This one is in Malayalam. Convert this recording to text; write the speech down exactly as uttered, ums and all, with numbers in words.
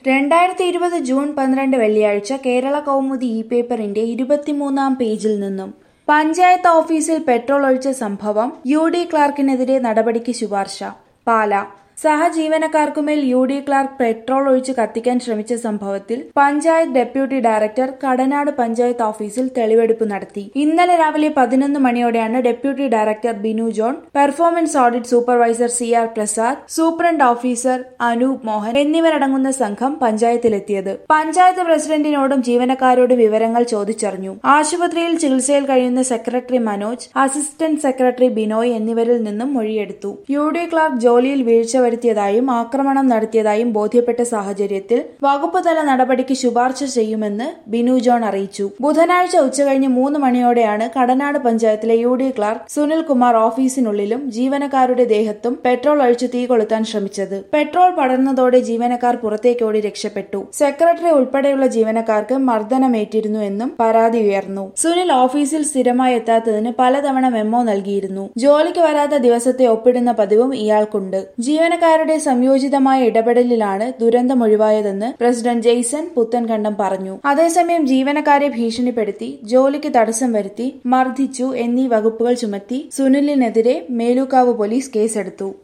രണ്ടായിരത്തി ഇരുപത് ജൂൺ പന്ത്രണ്ട് വെള്ളിയാഴ്ച കേരള കൗമുദി ഇ പേപ്പറിന്റെ ഇരുപത്തിമൂന്നാം പേജിൽ നിന്നും പഞ്ചായത്ത് ഓഫീസിൽ പെട്രോൾ ഒഴിച്ച സംഭവം യു ഡി ക്ലാർക്കിനെതിരെ നടപടിക്ക് ശുപാർശ. പാലാ സഹജീവനക്കാർക്കുമേൽ യു ഡി ക്ലാർക്ക് പെട്രോൾ ഒഴിച്ച് കത്തിക്കാൻ ശ്രമിച്ച സംഭവത്തിൽ പഞ്ചായത്ത് ഡെപ്യൂട്ടി ഡയറക്ടർ കടനാട് പഞ്ചായത്ത് ഓഫീസിൽ തെളിവെടുപ്പ് നടത്തി. ഇന്നലെ രാവിലെ പതിനൊന്ന് മണിയോടെയാണ് deputy director Binu John, performance audit supervisor C R Prasad, superintendent officer Anoop Mohan എന്നിവരടങ്ങുന്ന സംഘം പഞ്ചായത്തിലെത്തിയത്. പഞ്ചായത്ത് പ്രസിഡന്റിനോടും ജീവനക്കാരോടും വിവരങ്ങൾ ചോദിച്ചറിഞ്ഞു. ആശുപത്രിയിൽ ചികിത്സയിൽ കഴിയുന്ന secretary Manoj, assistant secretary Binoy എന്നിവരിൽ നിന്നും മൊഴിയെടുത്തു. യു ഡി ക്ലാർക്ക് ജോലിയിൽ വീഴ്ച വരുത്തിയതായും ആക്രമണം നടത്തിയതായും ബോധ്യപ്പെട്ട സാഹചര്യത്തിൽ വകുപ്പ് തല നടപടിക്ക് ശുപാർശ ചെയ്യുമെന്ന് ബിനു ജോൺ അറിയിച്ചു. ബുധനാഴ്ച ഉച്ചകഴിഞ്ഞ് മൂന്ന് മണിയോടെയാണ് കടനാട് പഞ്ചായത്തിലെ U D clerk Sunil Kumar ഓഫീസിനുള്ളിലും ജീവനക്കാരുടെ ദേഹത്തും പെട്രോൾ ഒഴിച്ച് തീ കൊളുത്താൻ ശ്രമിച്ചത്. പെട്രോൾ പടർന്നതോടെ ജീവനക്കാർ പുറത്തേക്കോടി രക്ഷപ്പെട്ടു. സെക്രട്ടറി ഉൾപ്പെടെയുള്ള ജീവനക്കാർക്ക് മർദ്ദനമേറ്റിരുന്നു എന്നും പരാതി ഉയർന്നു. സുനിൽ ഓഫീസിൽ സ്ഥിരമായി എത്താത്തതിന് പലതവണ മെമ്മോ നൽകിയിരുന്നു. ജോലിക്ക് വരാത്ത ദിവസത്തെ ഒപ്പിടുന്ന പതിവും ഇയാൾക്കുണ്ട്. ജീവനക്കാരുടെ സംയോജിതമായ ഇടപെടലിലാണ് ദുരന്തമൊഴിവായതെന്ന് പ്രസിഡന്റ് ജെയ്സൺ പുത്തൻകണ്ടം പറഞ്ഞു. അതേസമയം ജീവനക്കാരെ ഭീഷണിപ്പെടുത്തി, ജോലിക്ക് തടസ്സം വരുത്തി, മർദ്ദിച്ചു എന്നീ വകുപ്പുകൾ ചുമത്തി സുനിലിനെതിരെ മേലുകാവ് പോലീസ് കേസെടുത്തു.